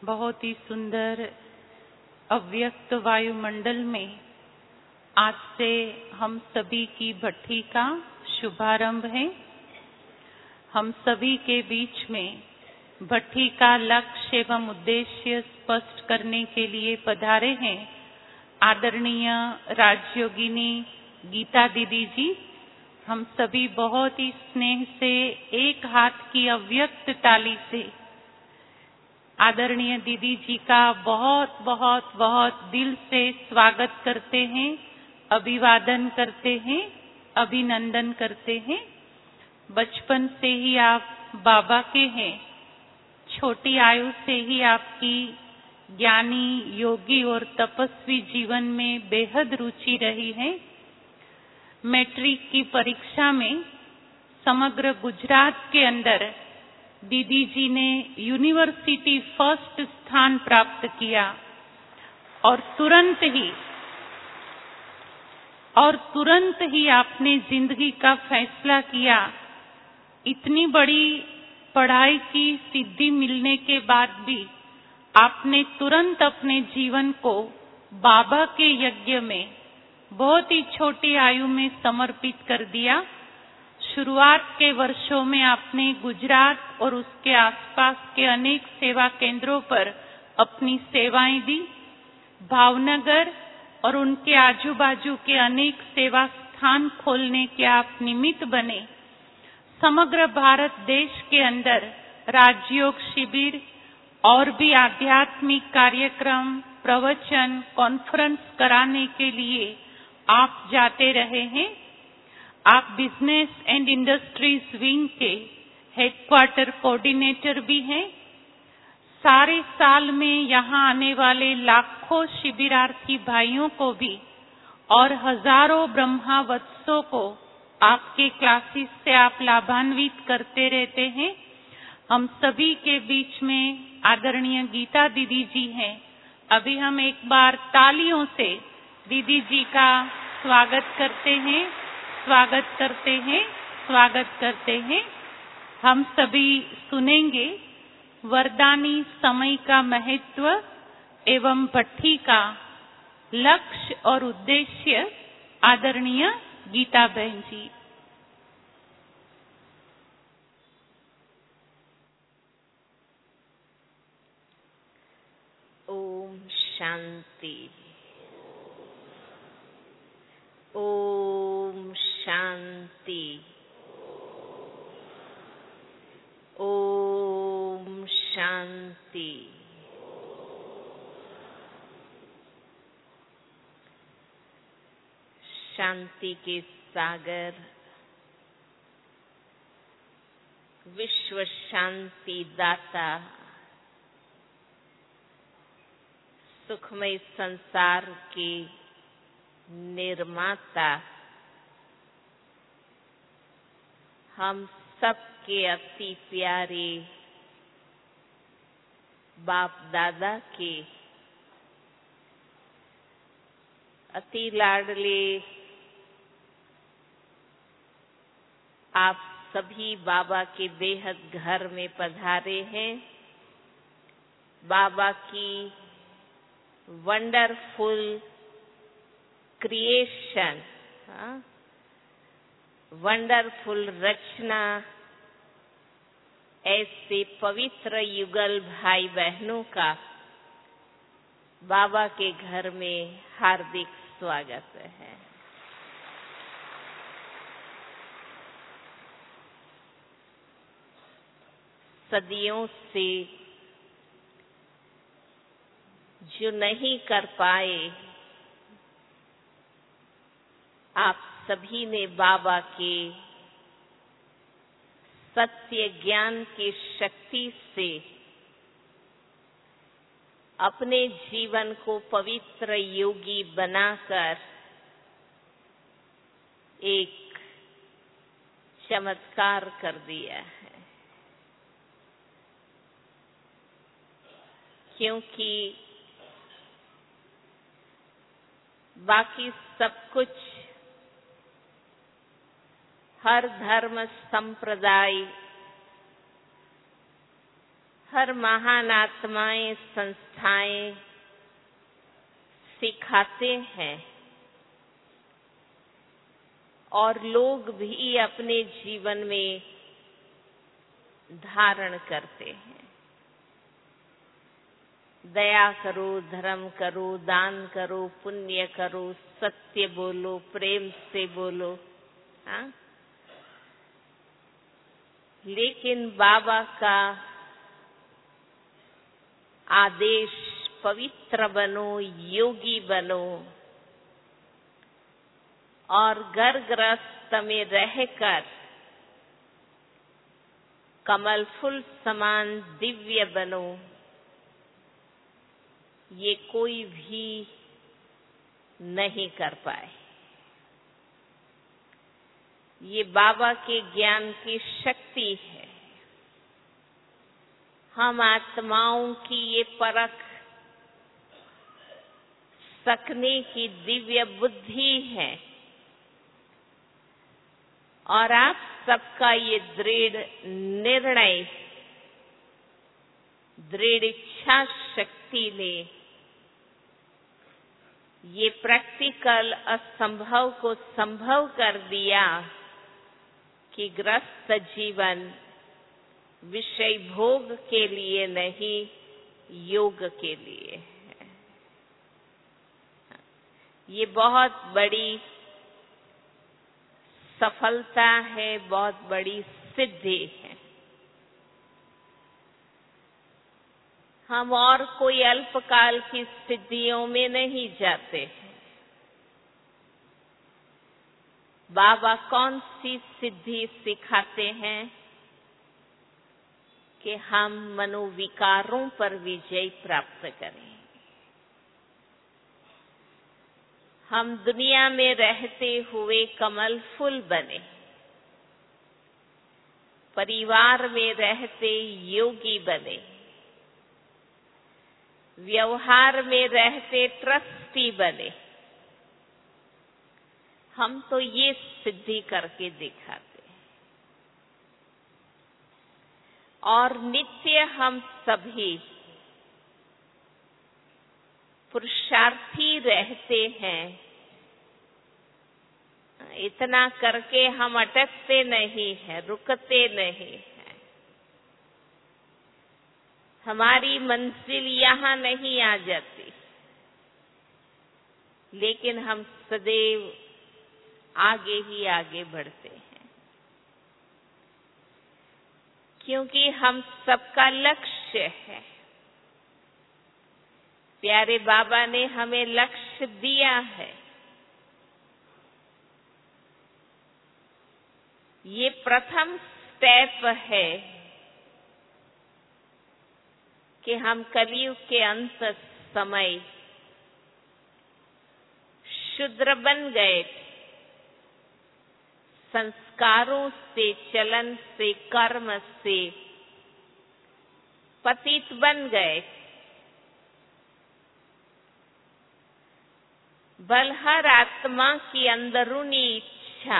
बहुत ही सुंदर अव्यक्त वायुमंडल में आज से हम सभी की भट्ठी का शुभारंभ है। हम सभी के बीच में भट्ठी का लक्ष्य एवं उद्देश्य स्पष्ट करने के लिए पधारे हैं आदरणीय राजयोगिनी गीता दीदी जी। हम सभी बहुत ही स्नेह से एक हाथ की अव्यक्त ताली से आदरणीय दीदी जी का बहुत बहुत बहुत दिल से स्वागत करते हैं, अभिवादन करते हैं, अभिनंदन करते हैं। बचपन से ही आप बाबा के हैं, छोटी आयु से ही आपकी ज्ञानी, योगी और तपस्वी जीवन में बेहद रुचि रही है। मैट्रिक की परीक्षा में समग्र गुजरात के अंदर दीदी जी ने यूनिवर्सिटी फर्स्ट स्थान प्राप्त किया और तुरंत ही आपने जिंदगी का फैसला किया। इतनी बड़ी पढ़ाई की सिद्धि मिलने के बाद भी आपने तुरंत अपने जीवन को बाबा के यज्ञ में बहुत ही छोटी आयु में समर्पित कर दिया। शुरुआत के वर्षों में आपने गुजरात और उसके आसपास के अनेक सेवा केंद्रों पर अपनी सेवाएं दी। भावनगर और उनके आजू बाजू के अनेक सेवा स्थान खोलने के आप निमित्त बने। समग्र भारत देश के अंदर राजयोग शिविर और भी आध्यात्मिक कार्यक्रम, प्रवचन, कॉन्फ्रेंस कराने के लिए आप जाते रहे हैं। आप बिजनेस एंड इंडस्ट्रीज विंग के हेडक्वार्टर कोऑर्डिनेटर भी हैं। सारे साल में यहाँ आने वाले लाखों शिविरार्थी भाइयों को भी और हजारों ब्रह्मावत्सों को आपके क्लासेस से आप लाभान्वित करते रहते हैं। हम सभी के बीच में आदरणीय गीता दीदी जी हैं। अभी हम एक बार तालियों से दीदी जी का स्वागत करते हैं, स्वागत करते हैं, स्वागत करते हैं। हम सभी सुनेंगे वरदानी समय का महत्व एवं भट्ठी का लक्ष्य और उद्देश्य। आदरणीय गीता बहन जी। ओम शांति। ओम शांति। ओम शांति। शांति के सागर, विश्व शांति दाता, सुखमय संसार के निर्माता, हम सबके अति प्यारे बाप दादा के अति लाडले आप सभी बाबा के बेहद घर में पधारे हैं। बाबा की वंडरफुल क्रिएशन, वंडरफुल रचना, ऐसे पवित्र युगल भाई बहनों का बाबा के घर में हार्दिक स्वागत है। सदियों से जो नहीं कर पाए, आप सभी ने बाबा के सत्य ज्ञान की शक्ति से अपने जीवन को पवित्र योगी बनाकर एक चमत्कार कर दिया है। क्योंकि बाकी सब कुछ हर धर्म संप्रदाय, हर महान आत्माएं, संस्थाएं सिखाते हैं और लोग भी अपने जीवन में धारण करते हैं। दया करो, धर्म करो, दान करो, पुण्य करो, सत्य बोलो, प्रेम से बोलो। हाँ? लेकिन बाबा का आदेश पवित्र बनो, योगी बनो और घर गृहस्थ में रहकर कमल फूल समान दिव्य बनो, ये कोई भी नहीं कर पाए। ये बाबा के ज्ञान की शक्ति है। हम आत्माओं की ये परख सकने की दिव्य बुद्धि है और आप सबका ये दृढ़ निर्णय, दृढ़ इच्छा शक्ति ने ये प्रैक्टिकल असंभव को संभव कर दिया कि गृहस्थ जीवन विषय भोग के लिए नहीं, योग के लिए है। ये बहुत बड़ी सफलता है, बहुत बड़ी सिद्धि है। हम और कोई अल्पकाल की सिद्धियों में नहीं जाते हैं। बाबा कौन सी सिद्धि सिखाते हैं कि हम मनोविकारों पर विजय प्राप्त करें। हम दुनिया में रहते हुए कमल फूल बने, परिवार में रहते योगी बने, व्यवहार में रहते ट्रस्टी बने। हम तो ये सिद्धि करके दिखाते हैं और नित्य हम सभी पुरुषार्थी रहते हैं। इतना करके हम अटकते नहीं हैं, रुकते नहीं हैं। हमारी मंजिल यहाँ नहीं आ जाती, लेकिन हम सदैव आगे ही आगे बढ़ते हैं, क्योंकि हम सबका लक्ष्य है। प्यारे बाबा ने हमें लक्ष्य दिया है। ये प्रथम स्टेप है कि हम कलयुग के अंत समय शूद्र बन गए, संस्कारों से, चलन से, कर्म से पतित बन गए। बल हर आत्मा की अंदरूनी इच्छा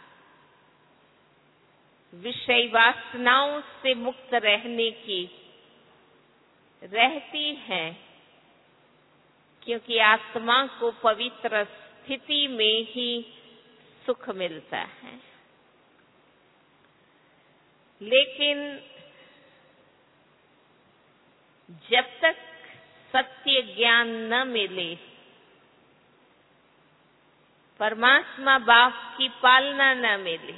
विषय वासनाओं से मुक्त रहने की रहती है, क्योंकि आत्मा को पवित्र स्थिति में ही सुख मिलता है। लेकिन जब तक सत्य ज्ञान न मिले, परमात्मा बाप की पालना न मिले,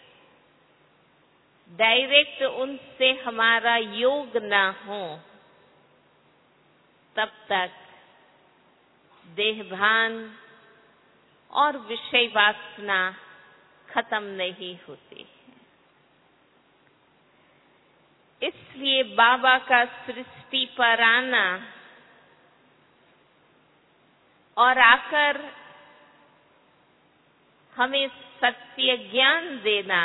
डायरेक्ट उनसे हमारा योग न हो, तब तक देहभान और विषय वासना खत्म नहीं होती। इसलिए बाबा का सृष्टि पर आना और आकर हमें सत्य ज्ञान देना,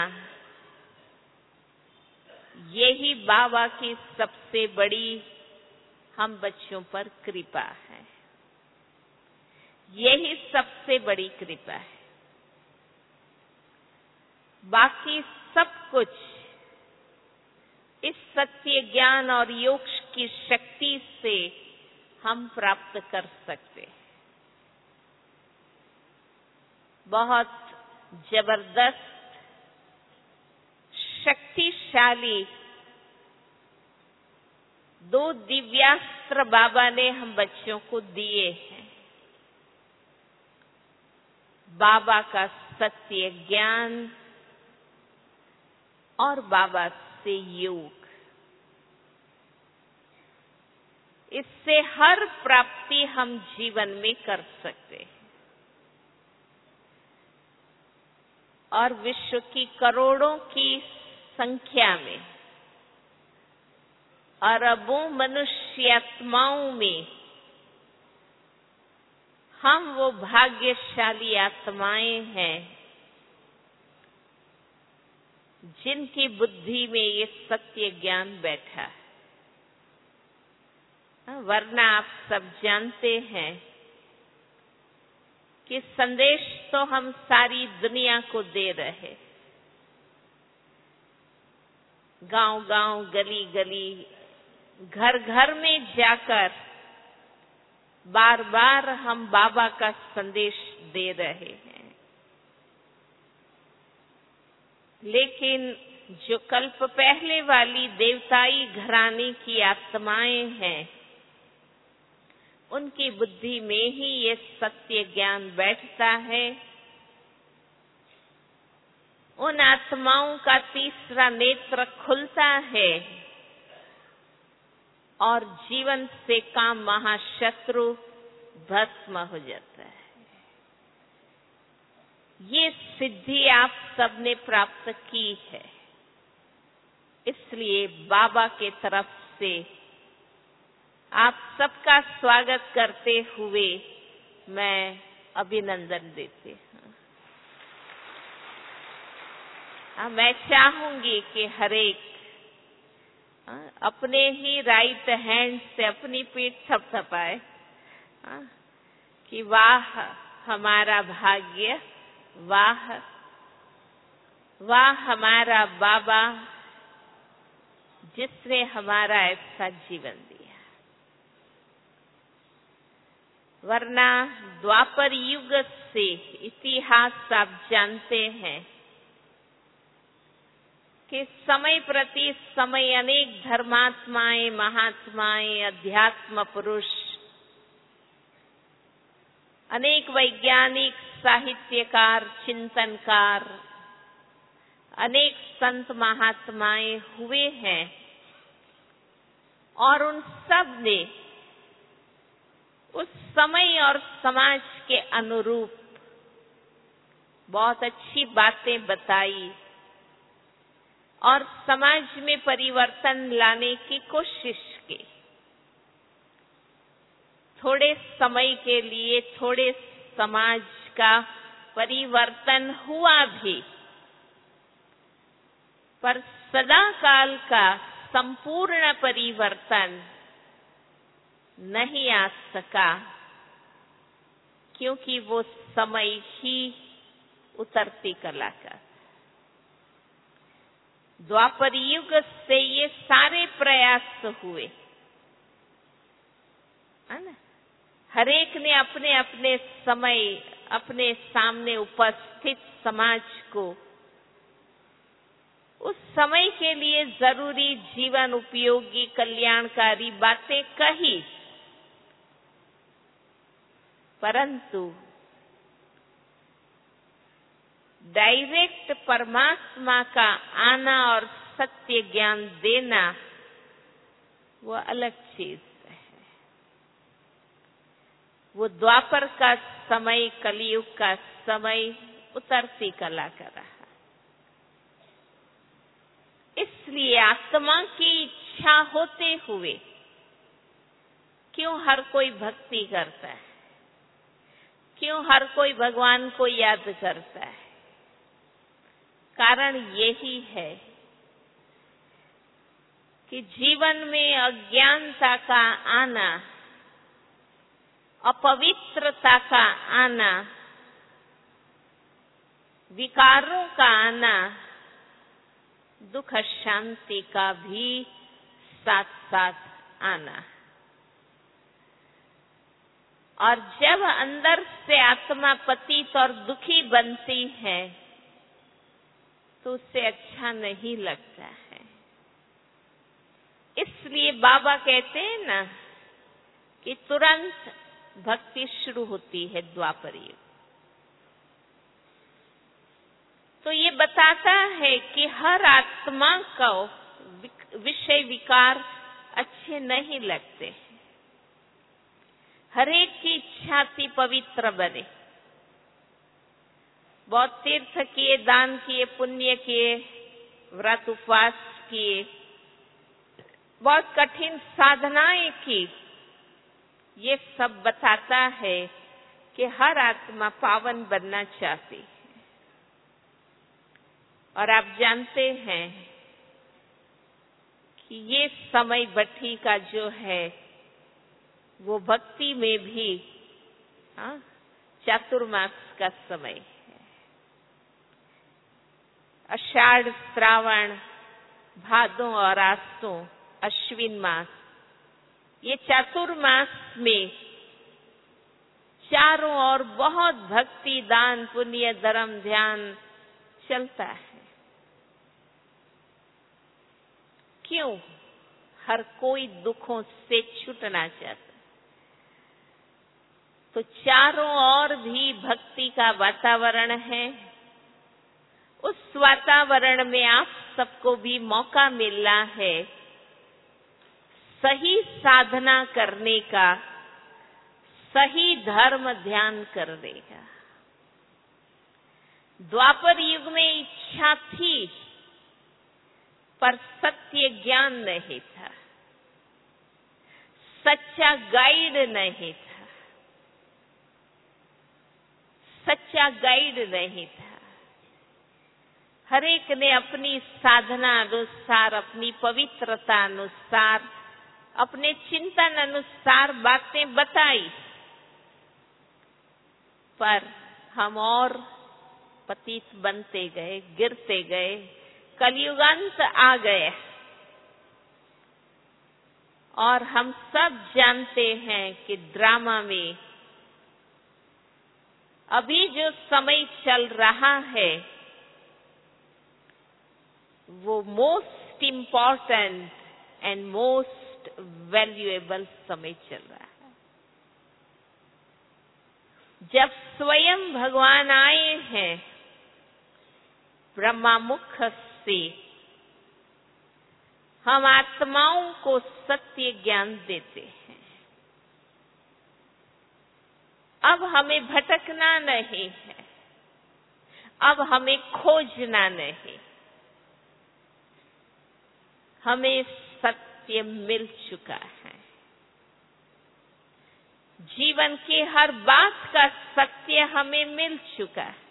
यही बाबा की सबसे बड़ी हम बच्चों पर कृपा है। यही सबसे बड़ी कृपा है। बाकी सब कुछ इस सत्य ज्ञान और योग की शक्ति से हम प्राप्त कर सकते हैं। बहुत जबरदस्त, शक्तिशाली 2 दिव्यास्त्र बाबा ने हम बच्चों को दिए हैं। बाबा का सत्य ज्ञान और बाबा से योग। इससे हर प्राप्ति हम जीवन में कर सकते हैं और विश्व की करोड़ों की संख्या में, अरबों मनुष्य आत्माओं में हम वो भाग्यशाली आत्माएं हैं जिनकी बुद्धि में ये सत्य ज्ञान बैठा है। वरना आप सब जानते हैं कि संदेश तो हम सारी दुनिया को दे रहे, गांव-गांव, गली-गली, घर-घर में जाकर बार-बार हम बाबा का संदेश दे रहे हैं। लेकिन जो कल्प पहले वाली देवताई घराने की आत्माएं हैं, उनकी बुद्धि में ही ये सत्य ज्ञान बैठता है। उन आत्माओं का तीसरा नेत्र खुलता है और जीवन से काम महाशत्रु भस्म हो जाता है। ये सिद्धि आप सबने प्राप्त की है, इसलिए बाबा के तरफ से आप सबका स्वागत करते हुए मैं अभिनंदन देती हूँ। मैं चाहूंगी कि हर एक अपने ही राइट हैंड से अपनी पीठ थपथपाए कि वाह हमारा भाग्य, वाह वाह हमारा बाबा जिसने हमारा ऐसा जीवन दिया। वरना द्वापर युग से इतिहास आप जानते हैं कि समय प्रति समय अनेक धर्मात्माएं, महात्माएं, अध्यात्म पुरुष, अनेक वैज्ञानिक, साहित्यकार, चिंतनकार, अनेक संत महात्माएं हुए हैं और उन सब ने उस समय और समाज के अनुरूप बहुत अच्छी बातें बताई और समाज में परिवर्तन लाने की कोशिश की। थोड़े समय के लिए थोड़े समाज का परिवर्तन हुआ भी, पर सदा काल का संपूर्ण परिवर्तन नहीं आ सका, क्योंकि वो समय ही उतरती कला का। द्वापर युग से ये सारे प्रयास हुए, है ना? हर एक ने अपने अपने समय, अपने सामने उपस्थित समाज को उस समय के लिए जरूरी जीवन उपयोगी कल्याणकारी बातें कही, परंतु डायरेक्ट परमात्मा का आना और सत्य ज्ञान देना वो अलग चीज है। वो द्वापर का समय, कलयुग का समय उतरती कला का रहा। इसलिए आत्मा की इच्छा होते हुए क्यों हर कोई भक्ति करता है, क्यों हर कोई भगवान को याद करता है? कारण यही है कि जीवन में अज्ञानता का आना, अपवित्रता का आना, विकारों का आना दुख शांति का भी साथ साथ आना। और जब अंदर से आत्मा पतित और दुखी बनती है तो उससे अच्छा नहीं लगता है। इसलिए बाबा कहते हैं ना कि तुरंत भक्ति शुरू होती है द्वापर युग। तो ये बताता है कि हर आत्मा को विषय विकार अच्छे नहीं लगते हैं। हर एक की इच्छा थी पवित्र बने, बहुत तीर्थ किए, दान किए, पुण्य किए, व्रत उपवास किए, बहुत कठिन साधनाएं की। ये सब बताता है कि हर आत्मा पावन बनना चाहती है। और आप जानते हैं कि ये समय भट्टी का जो है वो भक्ति में भी चातुर्मास का समय है। आषाढ़, श्रावण, भादों और आसों, अश्विन मास, ये चातुर्मास में चारों ओर बहुत भक्ति, दान, पुण्य, धर्म, ध्यान चलता है। क्यों? हर कोई दुखों से छूटना चाहता। तो चारों ओर भी भक्ति का वातावरण है। उस वातावरण में आप सबको भी मौका मिलना है सही साधना करने का, सही धर्म ध्यान करने का। द्वापर युग में इच्छा थी पर सत्य ज्ञान नहीं था, सच्चा गाइड नहीं था, सच्चा गाइड नहीं था। हर एक ने अपनी साधना अनुसार, अपनी पवित्रता अनुसार, अपने चिंतन अनुसार बातें बताई, पर हम और पतित बनते गए, गिरते गए, कलयुगांत आ गए। और हम सब जानते हैं कि ड्रामा में अभी जो समय चल रहा है वो most important and most valuable समय चल रहा है। जब स्वयं भगवान आए हैं ब्रह्मा मुख से हम आत्माओं को सत्य ज्ञान देते हैं। अब हमें भटकना नहीं है, अब हमें खोजना नहीं, हमें सत्य मिल चुका है। जीवन की हर बात का सत्य हमें मिल चुका है।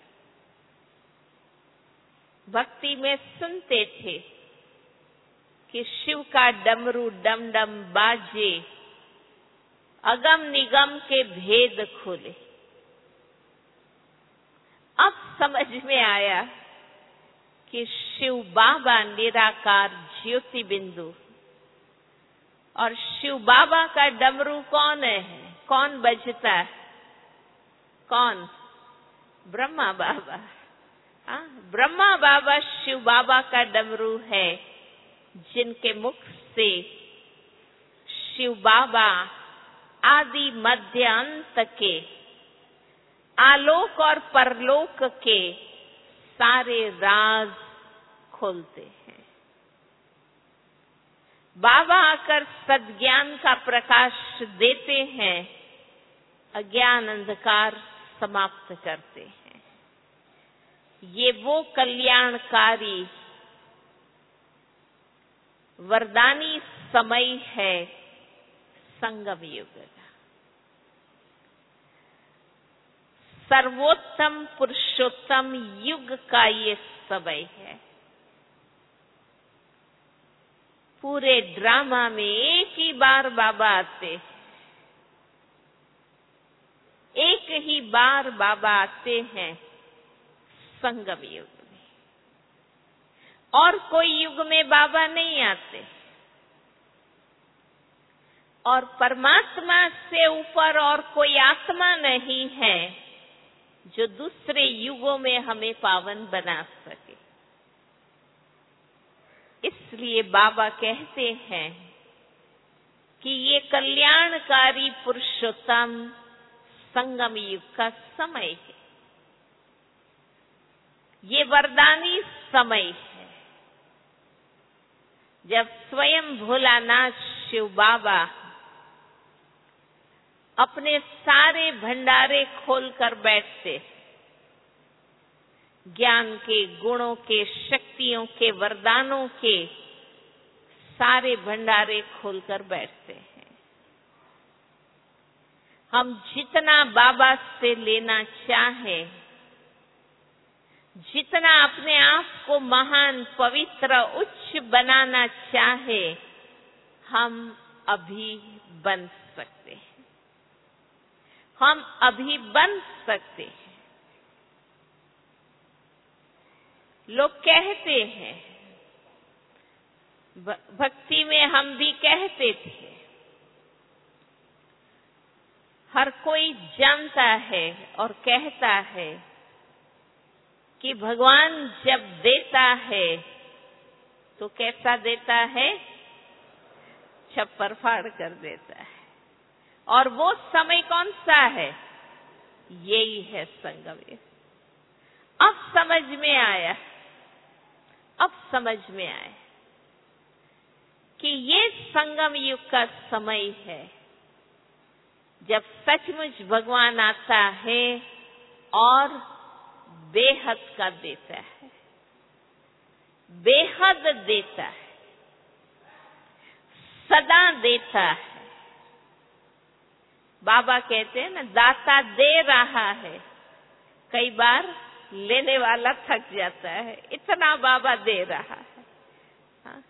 भक्ति में सुनते थे कि शिव का डमरू डम डम बाजे, अगम निगम के भेद खोले। अब समझ में आया कि शिव बाबा निराकार ज्योति बिंदु, और शिव बाबा का डमरू कौन है, कौन बजता है? कौन? ब्रह्मा बाबा। ब्रह्मा बाबा शिव बाबा का डमरू है, जिनके मुख से शिव बाबा आदि मध्य अंत के, आलोक और परलोक के सारे राज खोलते हैं। बाबा आकर सद्ज्ञान का प्रकाश देते हैं, अज्ञान अंधकार समाप्त करते हैं। ये वो कल्याणकारी वरदानी समय है संगम युग का। सर्वोत्तम पुरुषोत्तम युग का ये समय है। पूरे ड्रामा में एक ही बार बाबा आते, एक ही बार बाबा आते हैं संगम युग में। और कोई युग में बाबा नहीं आते और परमात्मा से ऊपर और कोई आत्मा नहीं है जो दूसरे युगों में हमें पावन बना सके। इसलिए बाबा कहते हैं कि ये कल्याणकारी पुरुषोत्तम संगम युग का समय है, ये वरदानी समय है, जब स्वयं भोलानाथ शिव बाबा अपने सारे भंडारे खोलकर बैठते, ज्ञान के, गुणों के, शक्तियों के, वरदानों के सारे भंडारे खोलकर बैठते हैं। हम जितना बाबा से लेना चाहें, जितना अपने आप को महान, पवित्र, उच्च बनाना चाहे, हम अभी बन सकते हैं। हम अभी बन सकते हैं। लोग कहते हैं, भक्ति में हम भी कहते थे, हर कोई जानता है और कहता है कि भगवान जब देता है तो कैसा देता है? छप्पर फाड़ कर देता है। और वो समय कौन सा है? यही है संगम युग। अब समझ में आया, अब समझ में आया कि ये संगम युग का समय है जब सचमुच भगवान आता है और बेहद का देता है, बेहद देता है, सदा देता है। बाबा कहते हैं ना, दाता दे रहा है, कई बार लेने वाला थक जाता है, इतना बाबा दे रहा है। हाँ?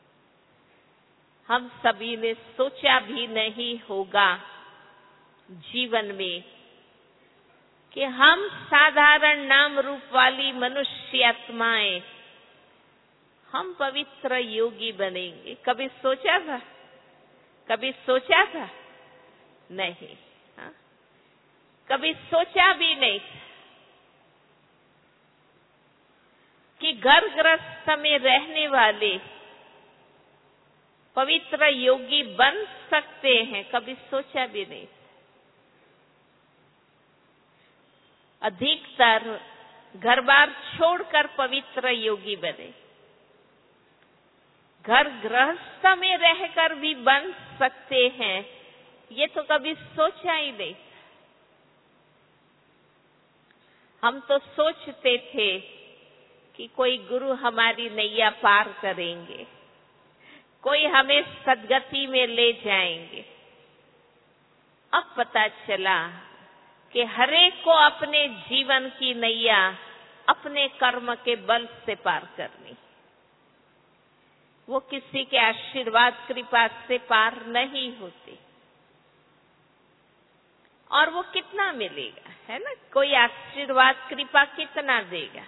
हम सभी ने सोचा भी नहीं होगा जीवन में कि हम साधारण नाम रूप वाली मनुष्य आत्माएं, हम पवित्र योगी बनेंगे। कभी सोचा था? कभी सोचा था? नहीं। हाँ? कभी सोचा भी नहीं कि घर गृहस्थ में रहने वाले पवित्र योगी बन सकते हैं। कभी सोचा भी नहीं। अधिकतर घर बार छोड़कर पवित्र योगी बने, घर गृहस्थ में रहकर भी बन सकते हैं, ये तो कभी सोचा ही नहीं। हम तो सोचते थे कि कोई गुरु हमारी नैया पार करेंगे, कोई हमें सद्गति में ले जाएंगे। अब पता चला कि हरेक को अपने जीवन की नैया अपने कर्म के बल से पार करनी, वो किसी के आशीर्वाद कृपा से पार नहीं होती। और वो कितना मिलेगा, है ना? कोई आशीर्वाद कृपा कितना देगा?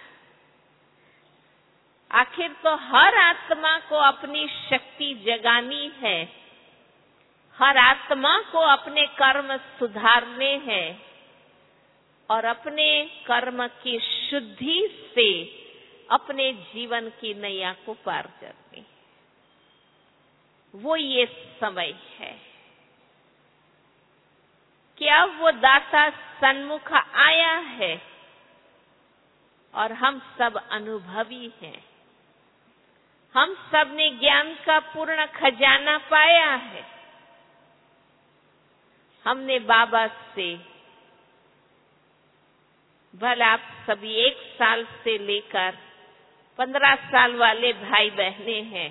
आखिर तो हर आत्मा को अपनी शक्ति जगानी है, हर आत्मा को अपने कर्म सुधारने हैं और अपने कर्म की शुद्धि से अपने जीवन की नैया को पार करनी। वो ये समय है कि अब वो दाता सन्मुख आया है और हम सब अनुभवी हैं। हम सब ने ज्ञान का पूर्ण खजाना पाया है। हमने बाबा से, भला आप सभी 1 साल से लेकर 15 साल वाले भाई बहने हैं,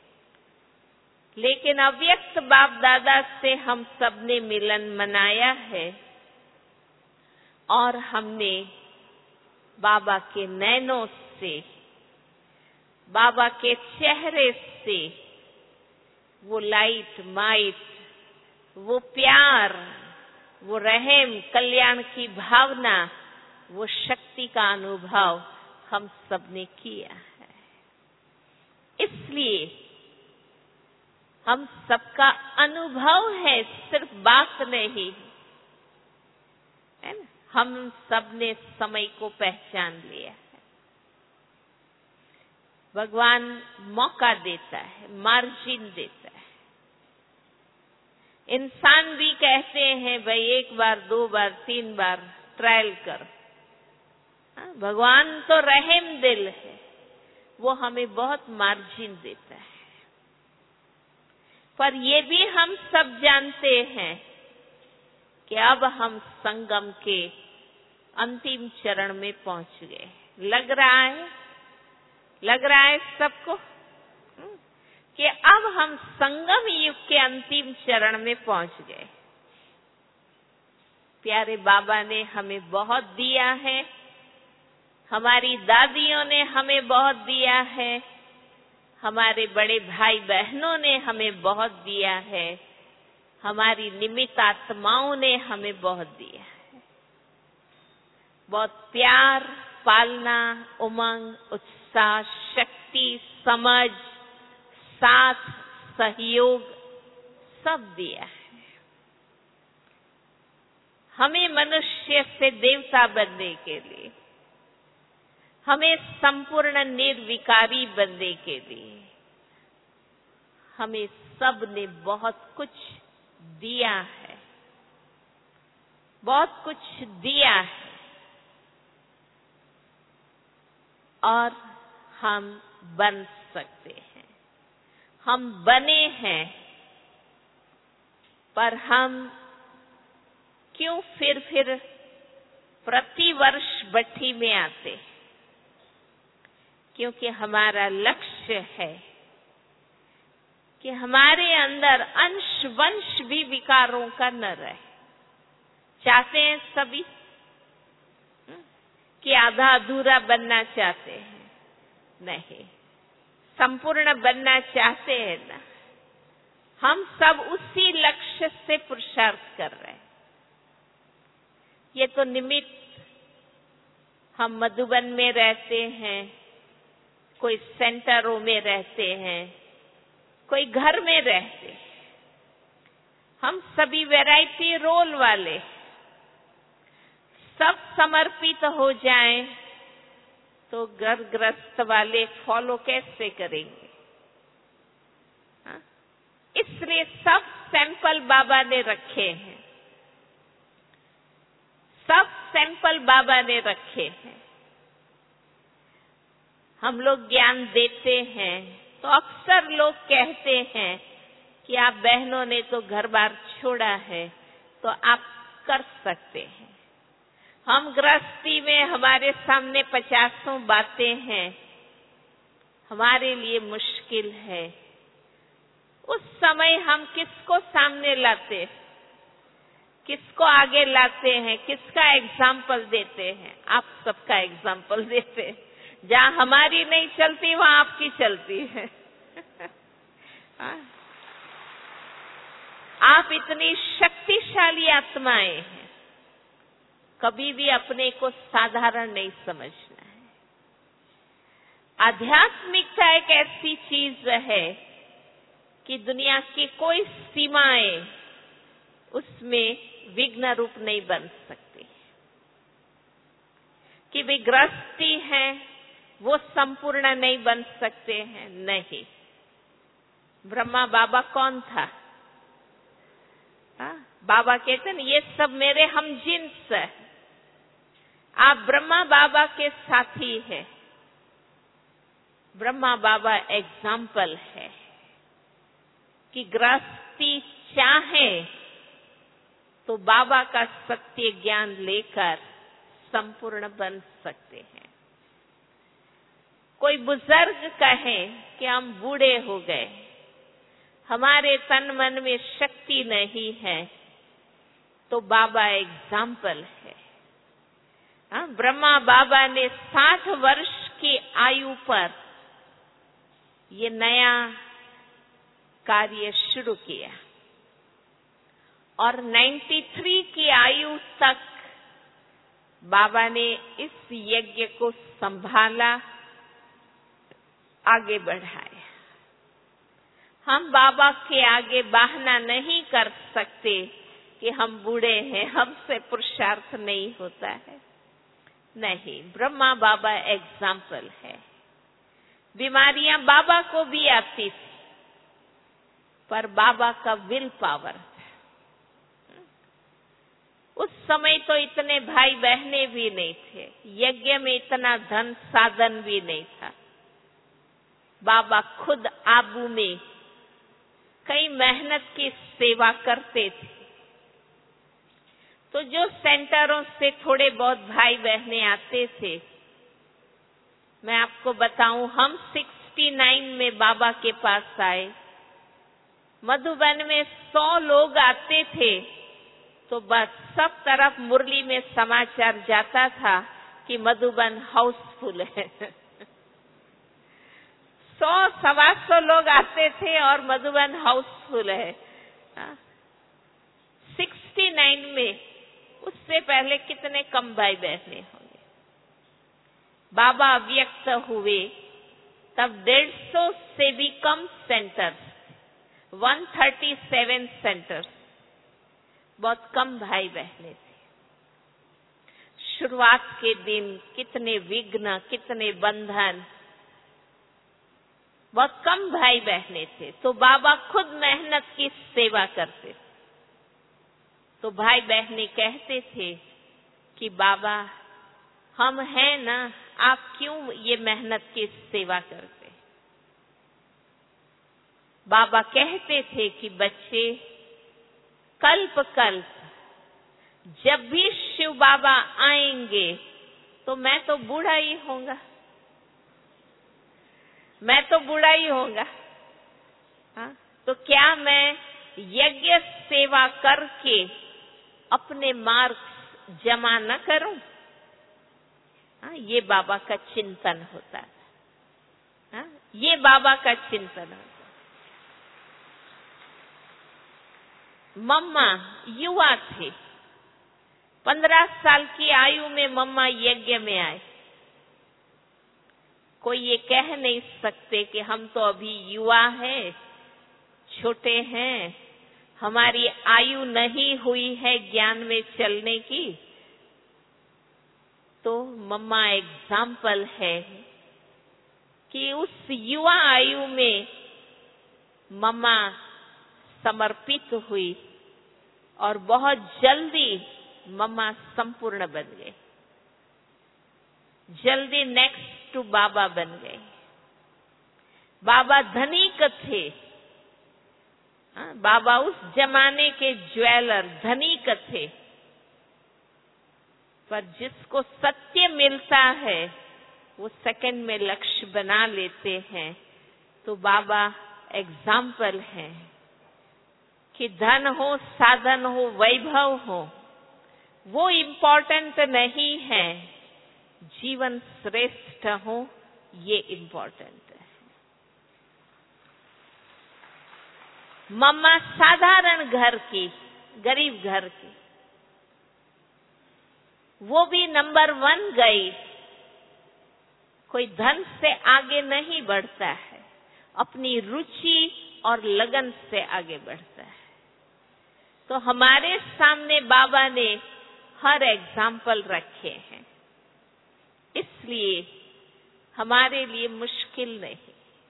लेकिन अव्यक्त बाप दादा से हम सब ने मिलन मनाया है और हमने बाबा के नैनों से, बाबा के चेहरे से वो लाइट माइट, वो प्यार, वो रहम, कल्याण की भावना, वो शक्ति का अनुभव हम सब ने किया है। इसलिए हम सबका अनुभव है, सिर्फ बात नहीं है ना। हम सबने समय को पहचान लिया है। भगवान मौका देता है, मार्जिन देता है। इंसान भी कहते हैं भाई 1 बार 2 बार 3 बार ट्रायल कर। भगवान तो रहम दिल है, वो हमें बहुत मार्जिन देता है। पर ये भी हम सब जानते हैं कि अब हम संगम के अंतिम चरण में पहुंच गए। लग रहा है सबको कि अब हम संगम युग के अंतिम चरण में पहुंच गए। प्यारे बाबा ने हमें बहुत दिया है, हमारी दादियों ने हमें बहुत दिया है, हमारे बड़े भाई बहनों ने हमें बहुत दिया है, हमारी निमित्त आत्माओं ने हमें बहुत दिया है। बहुत प्यार, पालना, उमंग, उत्साह, शक्ति, समझ, साथ, सहयोग सब दिया है। हमें मनुष्य से देवता बनने के लिए, हमें संपूर्ण निर्विकारी बनने के लिए हमें सब ने बहुत कुछ दिया है, बहुत कुछ दिया है। और हम बन सकते हैं, हम बने हैं, पर हम क्यों फिर प्रतिवर्ष भट्ठी में आते? क्योंकि हमारा लक्ष्य है कि हमारे अंदर अंश वंश भी विकारों का न रहे। चाहते हैं सभी कि आधा अधूरा बनना चाहते हैं? नहीं, संपूर्ण बनना चाहते हैं ना। हम सब उसी लक्ष्य से पुरुषार्थ कर रहे हैं। ये तो निमित्त, हम मधुबन में रहते हैं, कोई सेंटरों में रहते हैं, कोई घर में रहते हैं। हम सभी वैरायटी रोल वाले, सब समर्पित हो जाएं तो घर गृहस्थ वाले फॉलो कैसे करेंगे? इसलिए सब सैंपल बाबा ने रखे हैं, सब सैंपल बाबा ने रखे हैं। हम लोग ज्ञान देते हैं तो अक्सर लोग कहते हैं कि आप बहनों ने तो घर बार छोड़ा है तो आप कर सकते हैं। हम गृहस्थी में हमारे सामने 50 बातें हैं, हमारे लिए मुश्किल है। उस समय हम किसको सामने लाते, किसको आगे लाते हैं, किसका एग्जाम्पल देते हैं? आप सबका एग्जाम्पल देते हैं। जहां हमारी नहीं चलती वहां आपकी चलती है। आप इतनी शक्तिशाली आत्माएं हैं, कभी भी अपने को साधारण नहीं समझना है। आध्यात्मिकता एक ऐसी चीज है कि दुनिया की कोई सीमाएं उसमें विघ्न रूप नहीं बन सकती। कि वे गृहस्थी हैं, वो संपूर्ण नहीं बन सकते हैं, नहीं। ब्रह्मा बाबा कौन था? बाबा कहते हैं ये सब मेरे हम जिन्स है। आप ब्रह्मा बाबा के साथी हैं। ब्रह्मा बाबा एग्जाम्पल है कि गृहस्थी चाहे तो बाबा का सत्य ज्ञान लेकर संपूर्ण बन सकते हैं। कोई बुजुर्ग कहे कि हम बूढ़े हो गए, हमारे तन मन में शक्ति नहीं है, तो बाबा एग्जाम्पल है। ब्रह्मा बाबा ने 60 वर्ष की आयु पर ये नया कार्य शुरू किया और 93 की आयु तक बाबा ने इस यज्ञ को संभाला, आगे बढ़ाया। हम बाबा के आगे बहाना नहीं कर सकते कि हम बूढ़े हैं, हमसे पुरुषार्थ नहीं होता है। नहीं, ब्रह्मा बाबा एग्जाम्पल है। बीमारियां बाबा को भी आती थी, पर बाबा का विल पावर था। उस समय तो इतने भाई बहने भी नहीं थे, यज्ञ में इतना धन साधन भी नहीं था। बाबा खुद आबू में कई मेहनत की सेवा करते थे। तो जो सेंटरों से थोड़े बहुत भाई बहने आते थे, मैं आपको बताऊं, हम 69 में बाबा के पास आए। मधुबन में 100 लोग आते थे तो बस सब तरफ मुरली में समाचार जाता था कि मधुबन हाउसफुल है। 100-125 लोग आते थे और मधुबन हाउसफुल है। 69 में, उससे पहले कितने कम भाई बहने होंगे। बाबा अव्यक्त हुए तब 150 से भी कम सेंटर्स, 137 सेंटर्स, बहुत कम भाई बहने थे। शुरुआत के दिन कितने विघ्न, कितने बंधन, बहुत कम भाई बहने थे। तो बाबा खुद मेहनत की सेवा करते थे। तो भाई बहने कहते थे कि बाबा, हम हैं ना, आप क्यों ये मेहनत की सेवा करते? बाबा कहते थे कि बच्चे, कल्प कल्प जब भी शिव बाबा आएंगे तो मैं तो बूढ़ा ही होऊंगा, मैं तो बूढ़ा ही होऊंगा। हाँ? तो क्या मैं यज्ञ सेवा करके अपने मार्क्स जमा न करूं? हाँ? ये बाबा का चिंतन होता था। हाँ? ये बाबा का चिंतन होता। मम्मा युवा थे, 15 साल की आयु में मम्मा यज्ञ में आए। कोई ये कह नहीं सकते कि हम तो अभी युवा हैं, छोटे हैं, हमारी आयु नहीं हुई है ज्ञान में चलने की। तो मम्मा एग्जाम्पल है कि उस युवा आयु में मम्मा समर्पित हुई और बहुत जल्दी मम्मा संपूर्ण बन गए, जल्दी नेक्स्ट टू बाबा बन गए। बाबा धनिक थे। बाबा उस जमाने के ज्वेलर, धनिक थे। पर जिसको सत्य मिलता है वो सेकंड में लक्ष्य बना लेते हैं। तो बाबा एग्जाम्पल है कि धन हो, साधन हो, वैभव हो, वो इम्पोर्टेंट नहीं है, जीवन श्रेष्ठ हो ये इम्पोर्टेंट है। मम्मा साधारण घर की, गरीब घर की, वो भी नंबर 1 गई। कोई धन से आगे नहीं बढ़ता है, अपनी रुचि और लगन से आगे बढ़ता है। तो हमारे सामने बाबा ने हर एग्जाम्पल रखे हैं, इसलिए हमारे लिए मुश्किल नहीं,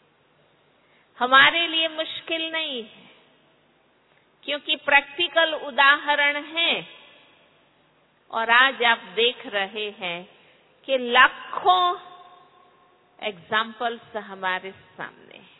हमारे लिए मुश्किल नहीं है, क्योंकि प्रैक्टिकल उदाहरण है। और आज आप देख रहे हैं कि लाखों एग्जाम्पल्स हमारे सामने हैं।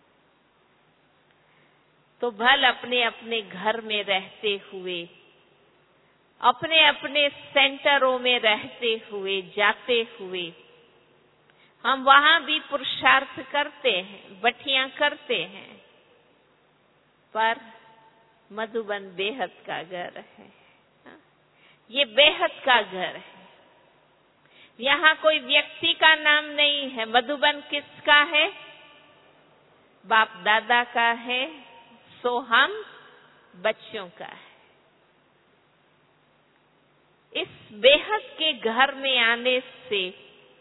तो भल अपने अपने घर में रहते हुए, अपने अपने सेंटरों में रहते हुए, जाते हुए, हम वहां भी पुरुषार्थ करते हैं, बठियां करते हैं, पर मधुबन बेहद का घर है। ये बेहद का घर है। यहाँ कोई व्यक्ति का नाम नहीं है। मधुबन किसका है? बाप दादा का है, सो हम बच्चों का है। इस बेहद के घर में आने से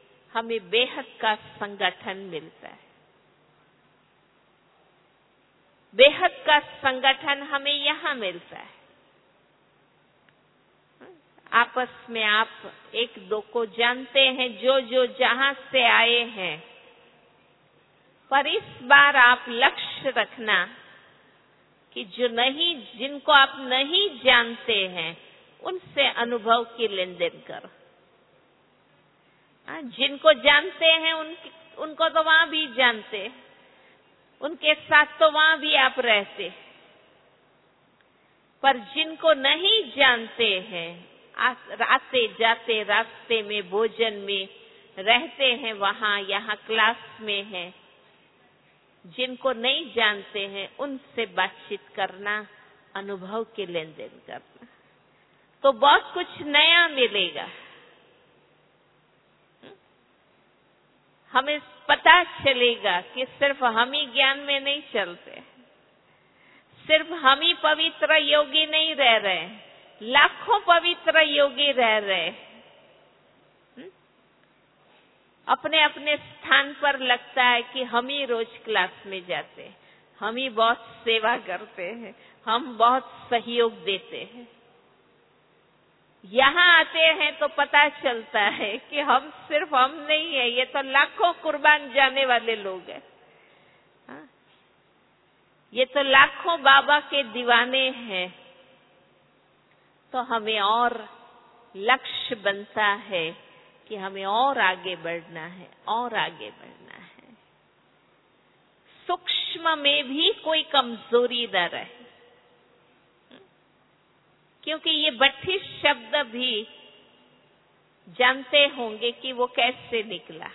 हमें बेहद का संगठन मिलता है। बेहद का संगठन हमें यहाँ मिलता है। आपस में आप एक दो को जानते हैं, जो जो जहां से आए हैं, पर इस बार आप लक्ष्य रखना कि जिनको आप नहीं जानते हैं, उनसे अनुभव की लेन देन करो। जिनको जानते हैं उनको तो वहां भी जानते, उनके साथ तो वहां भी आप रहते, पर जिनको नहीं जानते हैं, आते जाते रास्ते में, भोजन में रहते हैं, वहां यहाँ क्लास में हैं, जिनको नहीं जानते हैं उनसे बातचीत करना, अनुभव की लेन देन करना, तो बहुत कुछ नया मिलेगा। हमें पता चलेगा कि सिर्फ हम ही ज्ञान में नहीं चलते, सिर्फ हम ही पवित्र योगी नहीं रह रहे, लाखों पवित्र योगी रह रहे। अपने अपने स्थान पर लगता है कि हम ही रोज क्लास में जाते हैं, हम ही बहुत सेवा करते हैं, हम बहुत सहयोग देते हैं। यहाँ आते हैं तो पता चलता है कि सिर्फ हम नहीं है, ये तो लाखों कुर्बान जाने वाले लोग हैं। ये तो लाखों बाबा के दीवाने हैं। तो हमें और लक्ष्य बनता है कि हमें और आगे बढ़ना है, और आगे बढ़ना है। सूक्ष्म में भी कोई कमजोरी न रहे, क्योंकि ये बट्ठी शब्द भी जानते होंगे कि वो कैसे निकला।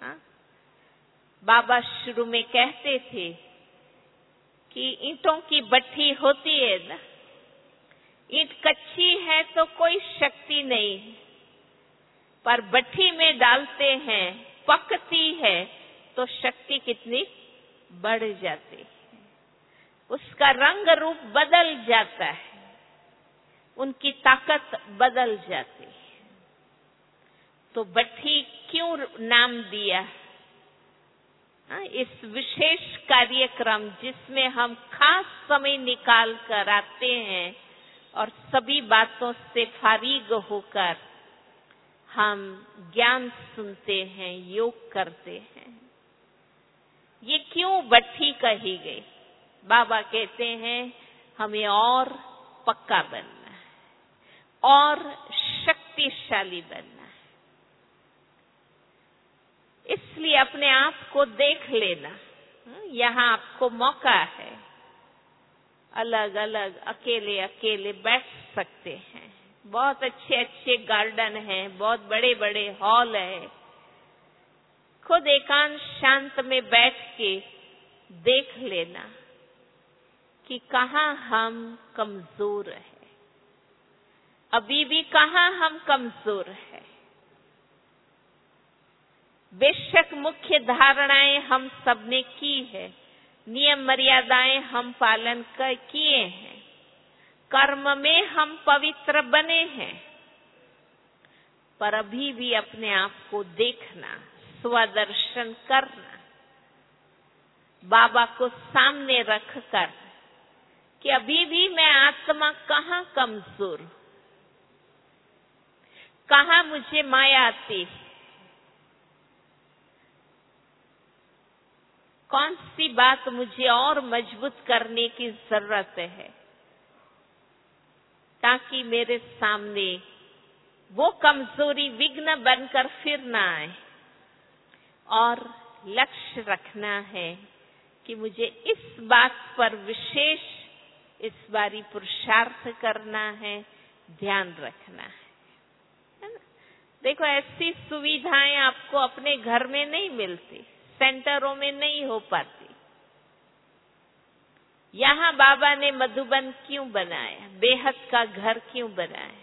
बाबा शुरू में कहते थे कि ईंटों की बट्ठी होती है ना, ईंट कच्ची है तो कोई शक्ति नहीं, पर भट्ठी में डालते हैं, पकती है तो शक्ति कितनी बढ़ जाती है, उसका रंग रूप बदल जाता है, उनकी ताकत बदल जाती है। तो भट्ठी क्यों नाम दिया? इस विशेष कार्यक्रम जिसमें हम खास समय निकाल कर आते हैं और सभी बातों से फारिग होकर हम ज्ञान सुनते हैं, योग करते हैं। ये क्यों भट्ठी कही गई? बाबा कहते हैं हमें और पक्का बनना है, और शक्तिशाली बनना है। इसलिए अपने आप को देख लेना। यहाँ आपको मौका है, अलग अलग अकेले अकेले बैठ सकते हैं। बहुत अच्छे अच्छे गार्डन हैं, बहुत बड़े बड़े हॉल है। खुद एकांत शांत में बैठ के देख लेना कि कहाँ हम कमजोर हैं, अभी भी कहाँ हम कमजोर हैं। बेशक मुख्य धारणाएं हम सबने की है, नियम मर्यादाएं हम पालन किए हैं, कर्म में हम पवित्र बने हैं, पर अभी भी अपने आप को देखना, स्वदर्शन करना, बाबा को सामने रखकर कि अभी भी मैं आत्मा कहाँ कमजोर हूं, कहाँ मुझे माया आती है, कौन सी बात मुझे और मजबूत करने की जरूरत है, ताकि मेरे सामने वो कमजोरी विघ्न बनकर फिर ना आए। और लक्ष्य रखना है कि मुझे इस बात पर विशेष इस बारी पुरुषार्थ करना है, ध्यान रखना है ना? देखो, ऐसी सुविधाएं आपको अपने घर में नहीं मिलती, सेंटरों में नहीं हो पाती। यहाँ बाबा ने मधुबन क्यों बनाया, बेहद का घर क्यों बनाया?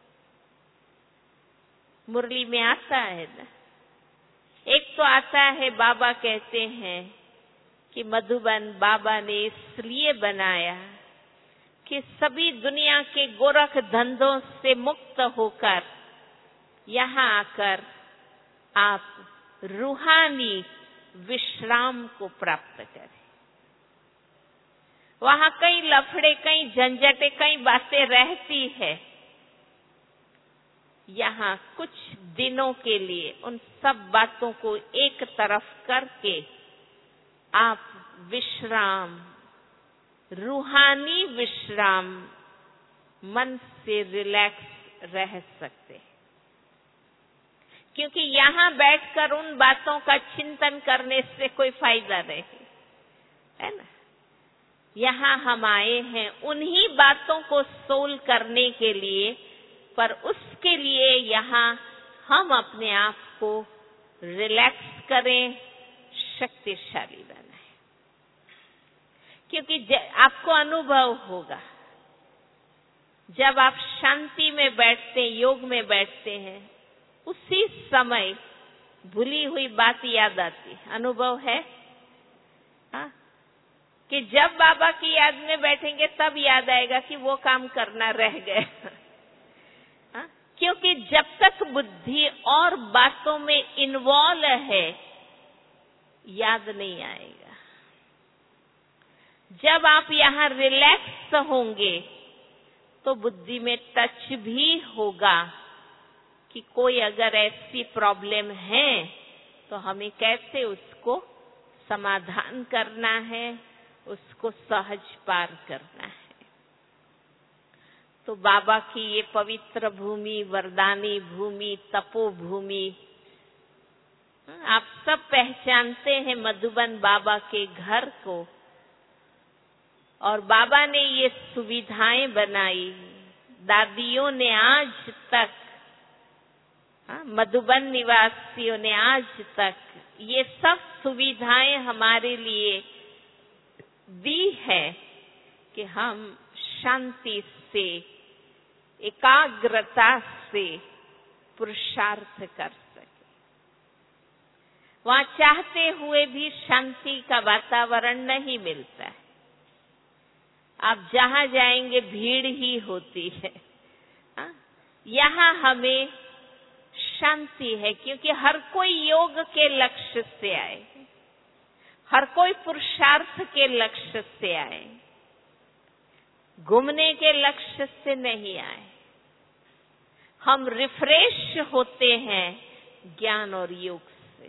मुरली में आता है ना, एक तो आता है, बाबा कहते हैं कि मधुबन बाबा ने इसलिए बनाया कि सभी दुनिया के गोरख धंधों से मुक्त होकर यहाँ आकर आप रूहानी विश्राम को प्राप्त करें। वहां कई लफड़े, कई झंझटें, कई बातें रहती है। यहाँ कुछ दिनों के लिए उन सब बातों को एक तरफ करके आप विश्राम, रूहानी विश्राम, मन से रिलैक्स रह सकते हैं। क्योंकि यहाँ बैठकर उन बातों का चिंतन करने से कोई फायदा नहीं है ना। यहाँ हम आए हैं उन्हीं बातों को सोल्व करने के लिए, पर उसके लिए यहाँ हम अपने आप को रिलैक्स करें, शक्तिशाली बनाएं। क्योंकि आपको अनुभव होगा, जब आप शांति में बैठते हैं, योग में बैठते हैं, उसी समय भूली हुई बात याद आती है। अनुभव है कि जब बाबा की याद में बैठेंगे तब याद आएगा कि वो काम करना रह गया। क्योंकि जब तक बुद्धि और बातों में इन्वॉल्व है, याद नहीं आएगा। जब आप यहाँ रिलैक्स होंगे तो बुद्धि में टच भी होगा कि कोई अगर ऐसी प्रॉब्लम है तो हमें कैसे उसको समाधान करना है, उसको सहज पार करना है। तो बाबा की ये पवित्र भूमि, वरदानी भूमि, तपोभूमि, आप सब पहचानते हैं मधुबन बाबा के घर को। और बाबा ने ये सुविधाएं बनाई, दादियों ने आज तक, मधुबन निवासियों ने आज तक ये सब सुविधाएं हमारे लिए दी है कि हम शांति से, एकाग्रता से पुरुषार्थ कर सके। वहां चाहते हुए भी शांति का वातावरण नहीं मिलता है। आप जहां जाएंगे भीड़ ही होती है। यहाँ हमें शांति है, क्योंकि हर कोई योग के लक्ष्य से आए, हर कोई पुरुषार्थ के लक्ष्य से आए, घूमने के लक्ष्य से नहीं आए। हम रिफ्रेश होते हैं ज्ञान और योग से।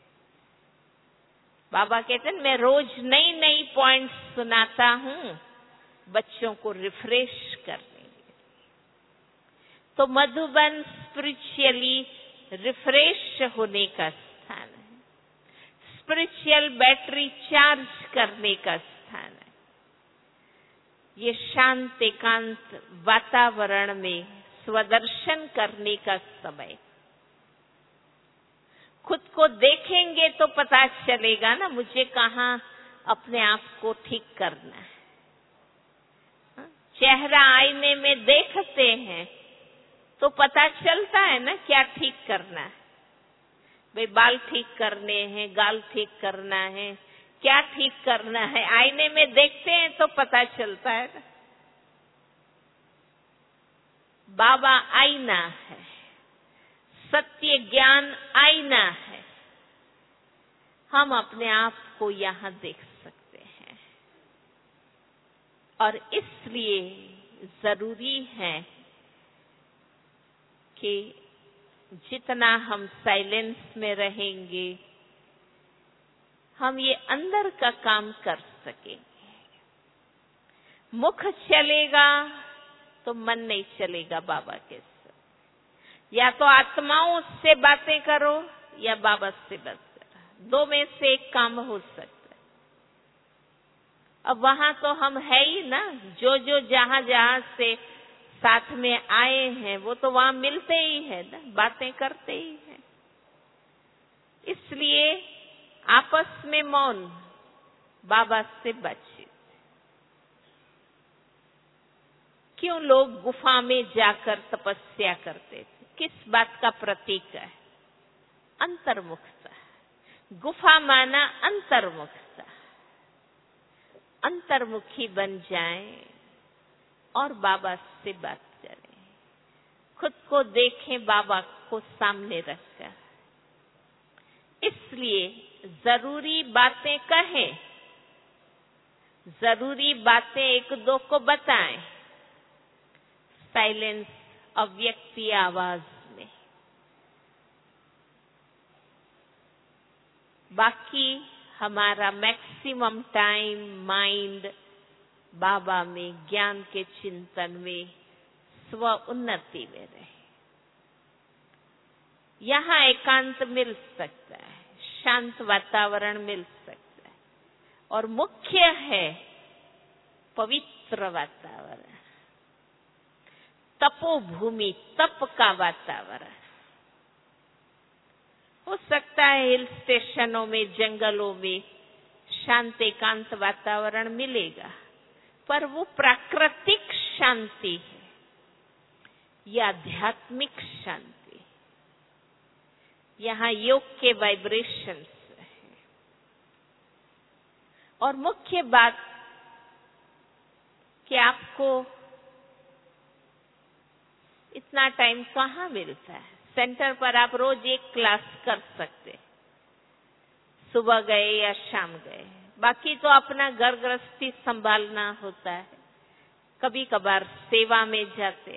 बाबा कहते हैं मैं रोज नई नई पॉइंट्स सुनाता हूं बच्चों को रिफ्रेश करने। तो मधुबन स्पिरिचुअली रिफ्रेश होने का स्थान है, स्पिरिचुअल बैटरी चार्ज करने का स्थान है। ये शांत एकांत वातावरण में स्वदर्शन करने का समय। खुद को देखेंगे तो पता चलेगा ना मुझे कहाँ अपने आप को ठीक करना है। चेहरा आईने में देखते हैं तो पता चलता है ना क्या ठीक करना है। भाई बाल ठीक करने हैं, गाल ठीक करना है, क्या ठीक करना है, आईने में देखते हैं तो पता चलता है ना। बाबा आईना है, सत्य ज्ञान आईना है। हम अपने आप को यहाँ देख सकते हैं और इसलिए जरूरी है कि जितना हम साइलेंस में रहेंगे हम ये अंदर का काम कर सकेंगे। मुख चलेगा तो मन नहीं चलेगा बाबा के साथ। या तो आत्माओं से बातें करो या बाबा से बात करो, दो में से एक काम हो सकता है। अब वहां तो हम है ही ना, जो जो जहां जहां से साथ में आए हैं वो तो वहां मिलते ही है ना, बातें करते ही हैं। इसलिए आपस में मौन, बाबा से बातचीत। क्यों लोग गुफा में जाकर तपस्या करते थे? किस बात का प्रतीक है? अंतर्मुखता। गुफा माना अंतर्मुखता। अंतर्मुखी बन जाएं और बाबा से बात करें, खुद को देखें बाबा को सामने रखकर। इसलिए जरूरी बातें कहें, जरूरी बातें एक दो को बताएं, साइलेंस, अव्यक्ति आवाज में। बाकी हमारा मैक्सिमम टाइम माइंड बाबा में, ज्ञान के चिंतन में, स्व उन्नति में रहे। यहाँ एकांत मिल सकता है, शांत वातावरण मिल सकता है, और मुख्य है पवित्र वातावरण, तपोभूमि, तप का वातावरण। हो सकता है हिल स्टेशनों में, जंगलों में शांत एकांत वातावरण मिलेगा, पर वो प्राकृतिक शांति है या आध्यात्मिक शांति। यहाँ योग के वाइब्रेशंस है। और मुख्य बात कि आपको इतना टाइम कहाँ मिलता है। सेंटर पर आप रोज एक क्लास कर सकते, सुबह गए या शाम गए। बाकी तो अपना घर गृहस्थी संभालना होता है, कभी कभार सेवा में जाते।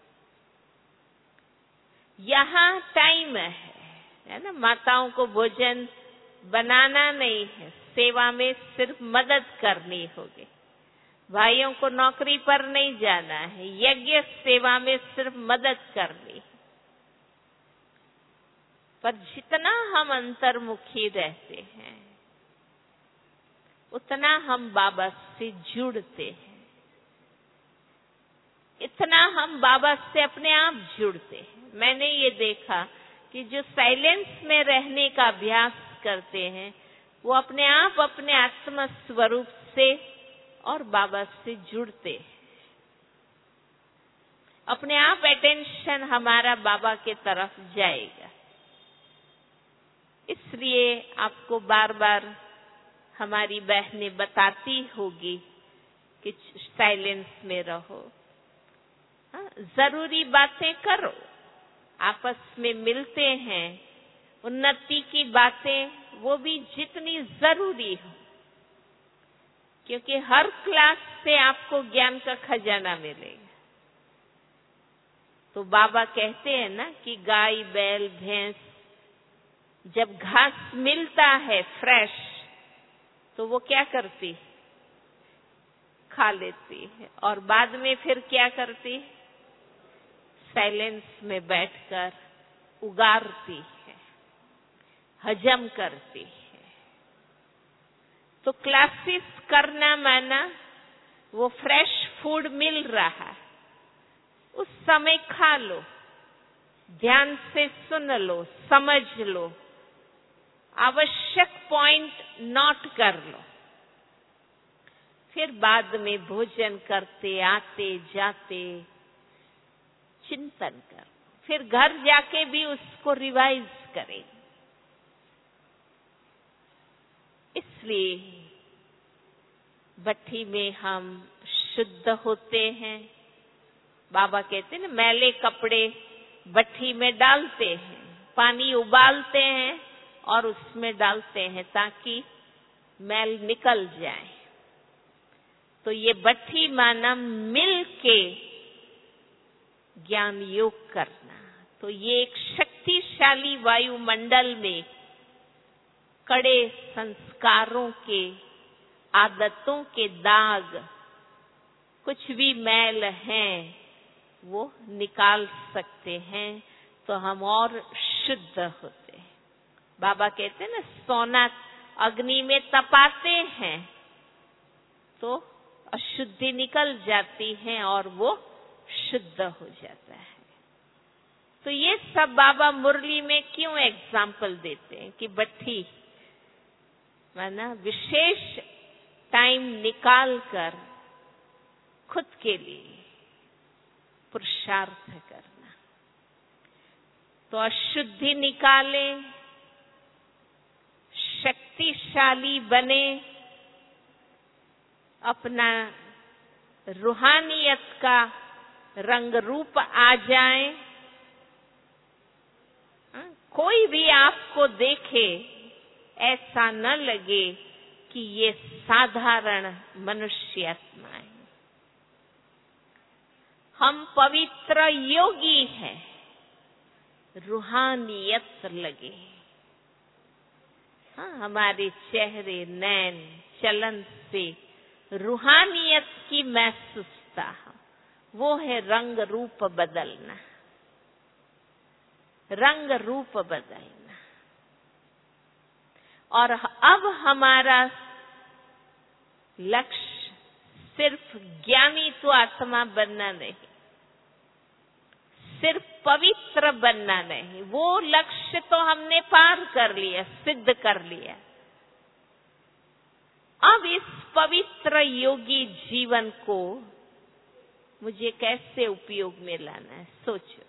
यहाँ टाइम है ना, माताओं को भोजन बनाना नहीं है, सेवा में सिर्फ मदद करनी होगी। भाइयों को नौकरी पर नहीं जाना है, यज्ञ सेवा में सिर्फ मदद करनी। पर जितना हम अंतर्मुखी रहते हैं, उतना हम बाबा से जुड़ते हैं, इतना हम बाबा से अपने आप जुड़ते हैं। मैंने ये देखा कि जो साइलेंस में रहने का अभ्यास करते हैं, वो अपने आप अपने आत्म स्वरूप से और बाबा से जुड़ते हैं। अपने आप अटेंशन हमारा बाबा के तरफ जाएगा। इसलिए आपको बार बार हमारी बहनें बताती होगी कि साइलेंस में रहो, जरूरी बातें करो, आपस में मिलते हैं, उन्नति की बातें वो भी जितनी जरूरी हो, क्योंकि हर क्लास से आपको ज्ञान का खजाना मिलेगा। तो बाबा कहते हैं ना कि गाय, बैल, भैंस जब घास मिलता है फ्रेश, तो वो क्या करती? खा लेती है, और बाद में फिर क्या करती? साइलेंस में बैठकर उगारती है, हजम करती है। तो क्लासेस करना माना वो फ्रेश फूड मिल रहा है, उस समय खा लो, ध्यान से सुन लो, समझ लो, आवश्यक पॉइंट नोट कर लो। फिर बाद में भोजन करते, आते जाते चिंतन कर, फिर घर जाके भी उसको रिवाइज करें। इसलिए भट्ठी में हम शुद्ध होते हैं। बाबा कहते हैं ना, मैले कपड़े भट्ठी में डालते हैं, पानी उबालते हैं और उसमें डालते हैं ताकि मैल निकल जाए। तो ये भट्ठी माना मिल के ज्ञान योग करना। तो ये एक शक्तिशाली वायुमंडल में कड़े संस्कारों के, आदतों के दाग, कुछ भी मैल हैं, वो निकाल सकते हैं, तो हम और शुद्ध होते हैं। बाबा कहते हैं ना, सोना अग्नि में तपाते हैं तो अशुद्धि निकल जाती है और वो शुद्ध हो जाता है। तो ये सब बाबा मुरली में क्यों एग्जाम्पल देते हैं कि भट्ठी माना विशेष टाइम निकाल कर खुद के लिए पुरुषार्थ करना। तो अशुद्धि निकाले, शक्तिशाली बने, अपना रूहानियत का रंग रूप आ जाए। कोई भी आपको देखे ऐसा न लगे कि ये साधारण मनुष्य आत्माएं, हम पवित्र योगी हैं, रूहानियत लगे। हाँ, हमारे चेहरे, नैन, चलन से रूहानियत की महसूसता, वो है रंग रूप बदलना, रंग रूप बदलना। और अब हमारा लक्ष्य सिर्फ ज्ञानी तो आत्मा बनना नहीं, सिर्फ पवित्र बनना नहीं, वो लक्ष्य तो हमने पार कर लिया, सिद्ध कर लिया। अब इस पवित्र योगी जीवन को मुझे कैसे उपयोग में लाना है, सोचो।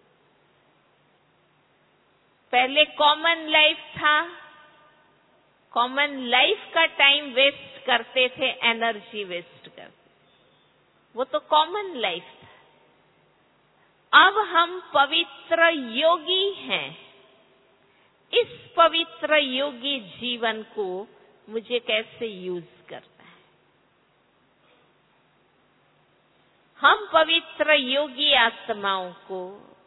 पहले कॉमन लाइफ था, कॉमन लाइफ का टाइम वेस्ट करते थे, एनर्जी वेस्ट करते, वो तो कॉमन लाइफ था। अब हम पवित्र योगी हैं, इस पवित्र योगी जीवन को मुझे कैसे यूज करना है। हम पवित्र योगी आत्माओं को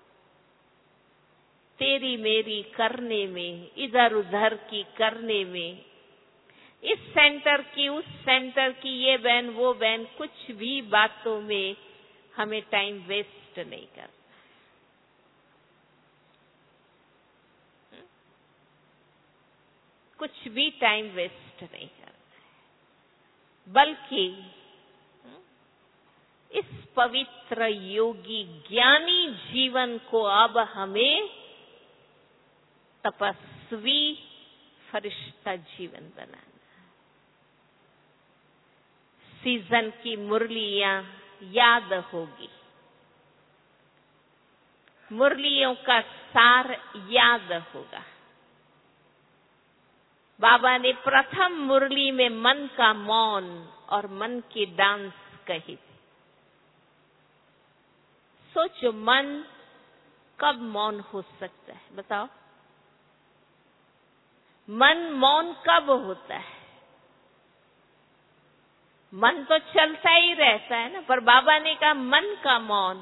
तेरी मेरी करने में, इधर उधर की करने में, इस सेंटर की उस सेंटर की, ये बहन वो बहन, कुछ भी बातों में हमें टाइम वेस्ट नहीं करना। कुछ भी टाइम वेस्ट नहीं करना है, बल्कि इस पवित्र योगी ज्ञानी जीवन को अब हमें तपस्वी फरिश्ता जीवन बनाना। सीजन की मुरलियां याद होगी, मुरलियों का सार याद होगा। बाबा ने प्रथम मुरली में मन का मौन और मन की डांस कही थी। सोचो, मन कब मौन हो सकता है, बताओ। मन मौन कब होता है? मन तो चलता ही रहता है ना, पर बाबा ने कहा मन का मौन,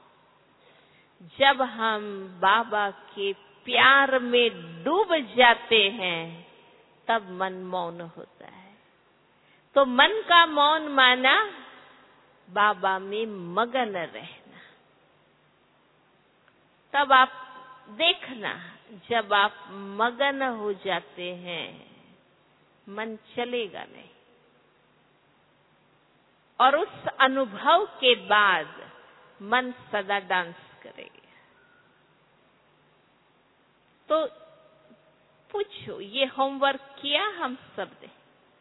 जब हम बाबा के प्यार में डूब जाते हैं तब मन मौन होता है। तो मन का मौन माना बाबा में मगन रहना। तब आप देखना, जब आप मगन हो जाते हैं मन चलेगा नहीं, और उस अनुभव के बाद मन सदा डांस करेगा। तो पूछो, ये होमवर्क किया हम सब ने?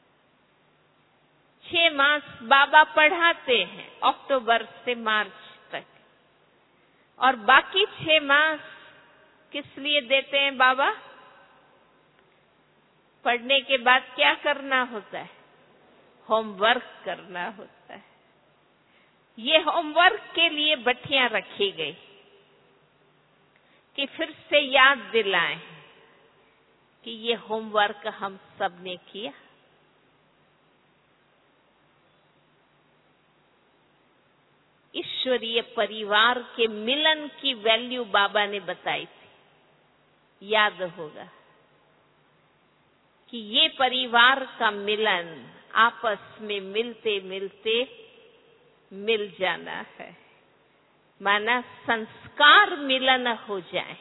6 मास बाबा पढ़ाते हैं, अक्टूबर से मार्च तक, और बाकी 6 मास किस लिए देते हैं बाबा? पढ़ने के बाद क्या करना होता है? होमवर्क करना होता है। ये होमवर्क के लिए बट्टियां रखी गई कि फिर से याद दिलाएं कि ये होमवर्क हम सब ने किया। ईश्वरीय परिवार के मिलन की वैल्यू बाबा ने बताई थी, याद होगा कि ये परिवार का मिलन आपस में मिलते मिलते मिल जाना है, माना संस्कार मिलन हो जाए।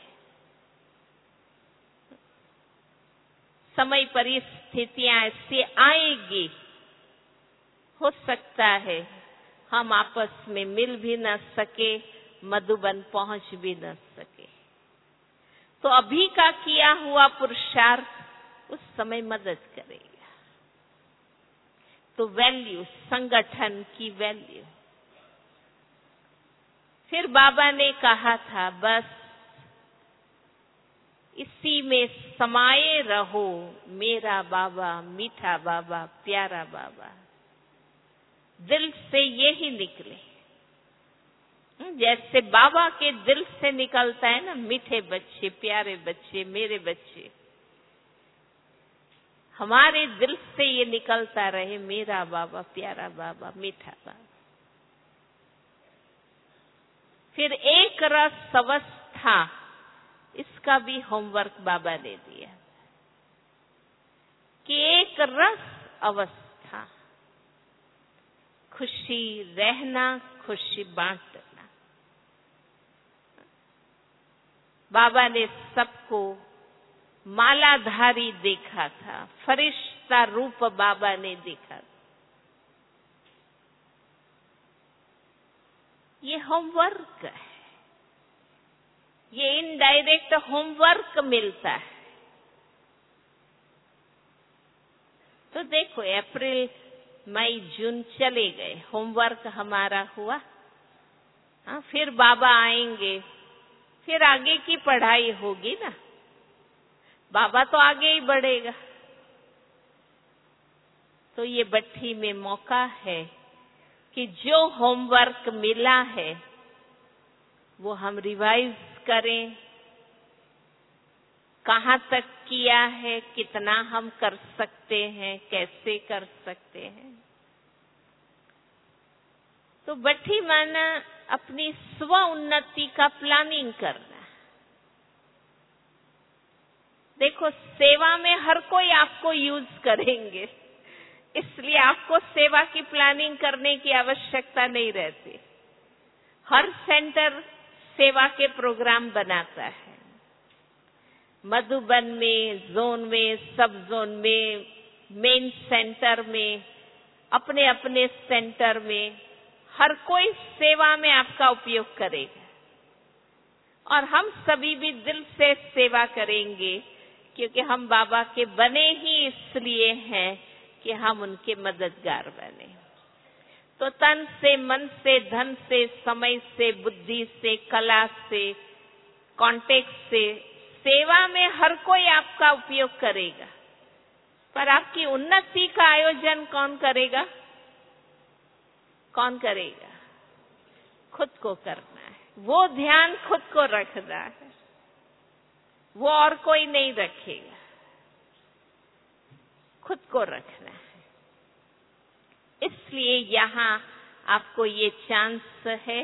समय परिस्थितियां ऐसी आएगी, हो सकता है हम आपस में मिल भी न सके, मधुबन पहुंच भी न सके। तो अभी का किया हुआ पुरुषार्थ उस समय मदद करेगा। तो वैल्यू, संगठन की वैल्यू। फिर बाबा ने कहा था, बस इसी में समाये रहो, मेरा बाबा, मीठा बाबा, प्यारा बाबा। दिल से यही निकले, जैसे बाबा के दिल से निकलता है ना, मीठे बच्चे, प्यारे बच्चे, मेरे बच्चे। हमारे दिल से ये निकलता रहे, मेरा बाबा, प्यारा बाबा, मीठा बाबा। फिर एक रस अवस्था, इसका भी होमवर्क बाबा ने दिया कि एक रस अवस्था, खुशी रहना, खुशी बांटना। बाबा ने सबको मालाधारी देखा था, फरिश्ता रूप बाबा ने देखा था। ये होमवर्क है, ये इनडायरेक्ट होमवर्क मिलता है। तो देखो, अप्रैल, मई, जून चले गए, होमवर्क हमारा हुआ। हाँ, फिर बाबा आएंगे, फिर आगे की पढ़ाई होगी ना। बाबा तो आगे ही बढ़ेगा। तो ये भट्ठी में मौका है कि जो होमवर्क मिला है वो हम रिवाइज करें, कहाँ तक किया है, कितना हम कर सकते हैं, कैसे कर सकते हैं। तो भट्ठी माना अपनी स्व उन्नति का प्लानिंग करना। देखो, सेवा में हर कोई आपको यूज करेंगे, इसलिए आपको सेवा की प्लानिंग करने की आवश्यकता नहीं रहती। हर सेंटर सेवा के प्रोग्राम बनाता है। मधुबन में, जोन में, सब जोन में, मेन सेंटर में, अपने अपने सेंटर में हर कोई सेवा में आपका उपयोग करेगा। और हम सभी भी दिल से सेवा करेंगे, क्योंकि हम बाबा के बने ही इसलिए हैं कि हम उनके मददगार बने। तो तन से, मन से, धन से, समय से, बुद्धि से, कला से, कॉन्टेक्ट से, सेवा में हर कोई आपका उपयोग करेगा। पर आपकी उन्नति का आयोजन कौन करेगा? कौन करेगा? खुद को करना है। वो ध्यान खुद को रखना है, वो और कोई नहीं रखेगा, खुद को रखना है। इसलिए यहाँ आपको ये चांस है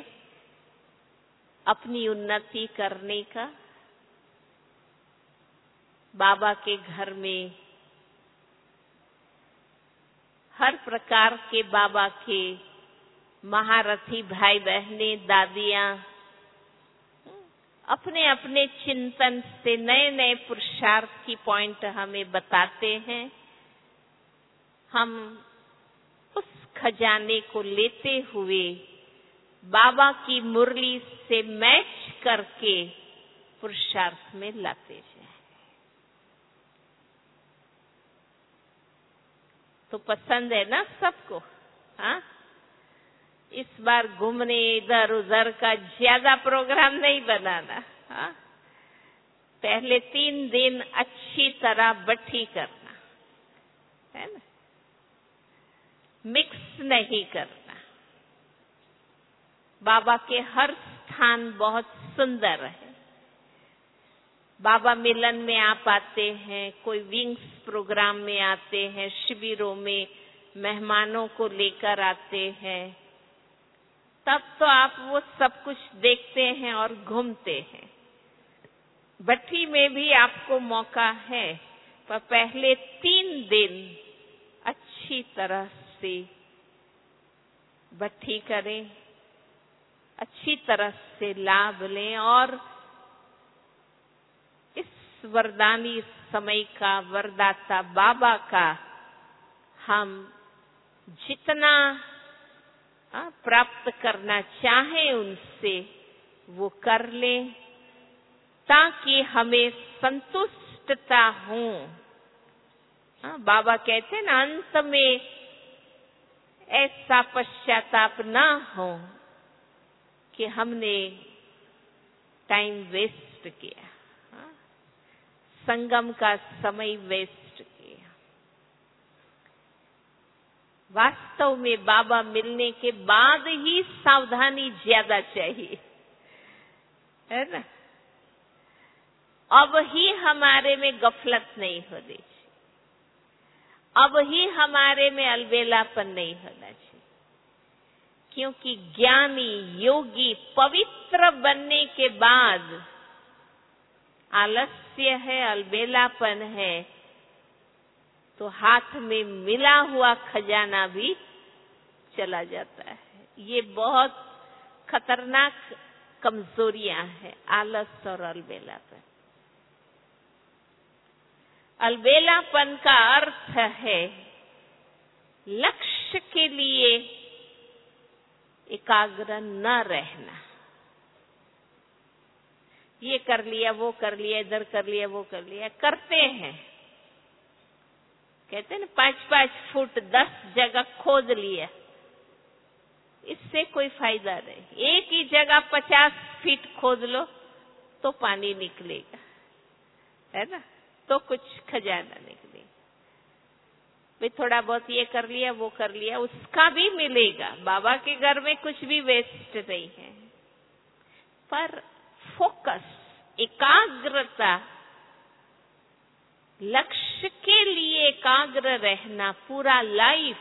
अपनी उन्नति करने का। बाबा के घर में हर प्रकार के बाबा के महारथी भाई बहनें, दादियां अपने अपने चिंतन से नए नए पुरुषार्थ की पॉइंट हमें बताते हैं। हम उस खजाने को लेते हुए बाबा की मुरली से मैच करके पुरुषार्थ में लाते हैं। तो पसंद है ना सबको? हाँ, इस बार घूमने इधर उधर का ज्यादा प्रोग्राम नहीं बनाना। हाँ, पहले 3 दिन अच्छी तरह भट्ठी करना है ना, मिक्स नहीं करना। बाबा के हर स्थान बहुत सुंदर है। बाबा मिलन में आप आते हैं, कोई विंग्स प्रोग्राम में आते हैं, शिविरों में मेहमानों को लेकर आते हैं, तब तो आप वो सब कुछ देखते हैं और घूमते हैं। भट्ठी में भी आपको मौका है, पर पहले 3 दिन अच्छी तरह से भट्ठी करें, अच्छी तरह से लाभ लें और इस वरदानी समय का वरदाता बाबा का हम जितना प्राप्त करना चाहें उनसे वो कर लें, ताकि हमें संतुष्टता हो। बाबा कहते हैं ना, अंत में ऐसा पश्चाताप ना हो कि हमने टाइम वेस्ट किया, संगम का समय वेस्ट किया। वास्तव में बाबा मिलने के बाद ही सावधानी ज्यादा चाहिए, है ना। अब ही हमारे में गफलत नहीं होनी चाहिए। अब ही हमारे में अलबेलापन नहीं होना चाहिए, क्योंकि ज्ञानी योगी पवित्र बनने के बाद आलस्य है, अलबेलापन है, तो हाथ में मिला हुआ खजाना भी चला जाता है। ये बहुत खतरनाक कमजोरियां हैं, आलस और अलबेलापन। अलबेलापन का अर्थ है लक्ष्य के लिए एकाग्र न रहना। ये कर लिया, वो कर लिया, इधर कर लिया, वो कर लिया, करते हैं। कहते हैं ना 5-5 फुट 10 जगह खोद लिया, इससे कोई फायदा नहीं। एक ही जगह 50 फीट खोद लो तो पानी निकलेगा, है ना, तो कुछ खजाना निकलेगा। भाई थोड़ा बहुत ये कर लिया, वो कर लिया, उसका भी मिलेगा। बाबा के घर में कुछ भी वेस्ट नहीं है, पर फोकस, एकाग्रता, लक्ष्य के लिए एकाग्र रहना पूरा लाइफ,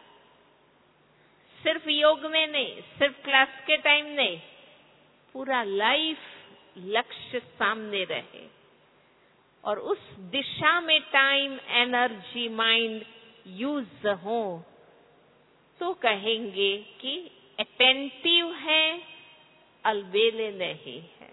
सिर्फ योग में नहीं, सिर्फ क्लास के टाइम नहीं, पूरा लाइफ लक्ष्य सामने रहे और उस दिशा में टाइम, एनर्जी, माइंड यूज हो, तो कहेंगे कि अटेंटिव है, अलबेले नहीं है।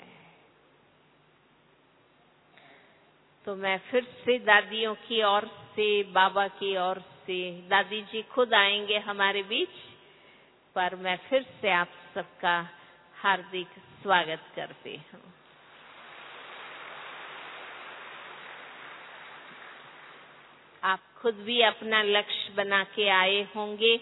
तो मैं फिर से दादियों की ओर से, बाबा की ओर से, दादी जी खुद आएंगे हमारे बीच, पर मैं फिर से आप सबका हार्दिक स्वागत करती हूँ। आप खुद भी अपना लक्ष्य बना के आए होंगे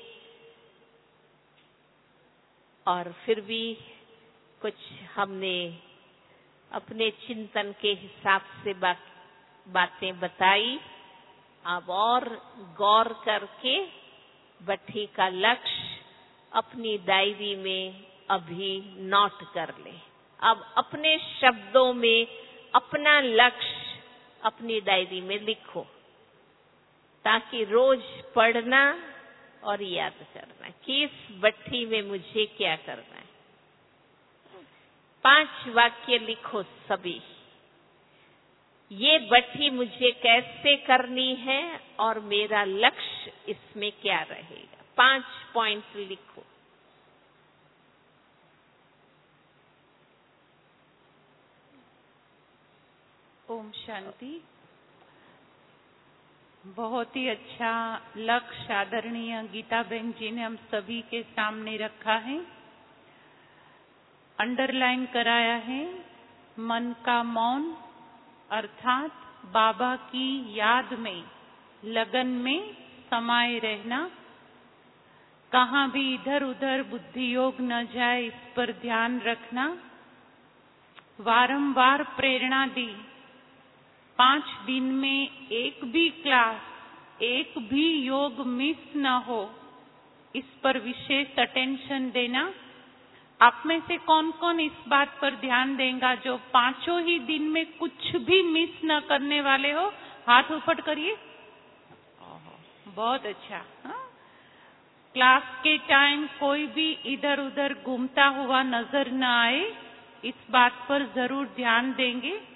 और फिर भी कुछ हमने अपने चिंतन के हिसाब से बातें बताई। अब और गौर करके बट्टी का लक्ष्य अपनी डायरी में अभी नोट कर ले। अब अपने शब्दों में अपना लक्ष्य अपनी डायरी में लिखो, ताकि रोज पढ़ना और याद करना कि इस बट्टी में मुझे क्या करना है। 5 वाक्य लिखो सभी, ये बट्टी मुझे कैसे करनी है और मेरा लक्ष्य इसमें क्या रहेगा। 5 पॉइंट लिखो। ओम शांति। बहुत ही अच्छा लक्ष्य आदरणीय गीता बहन जी ने हम सभी के सामने रखा है, अंडरलाइन कराया है। मन का मौन अर्थात बाबा की याद में, लगन में समाये रहना, कहाँ भी इधर उधर बुद्धि योग न जाए, इस पर ध्यान रखना। वारंवार प्रेरणा दी, 5 दिन में एक भी क्लास, एक भी योग मिस न हो, इस पर विशेष अटेंशन देना। आप में से कौन कौन इस बात पर ध्यान देगा जो 5 ही दिन में कुछ भी मिस न करने वाले हो? हाथ ऊपर करिए। बहुत अच्छा। हाँ? क्लास के टाइम कोई भी इधर उधर घूमता हुआ नजर न आए, इस बात पर जरूर ध्यान देंगे।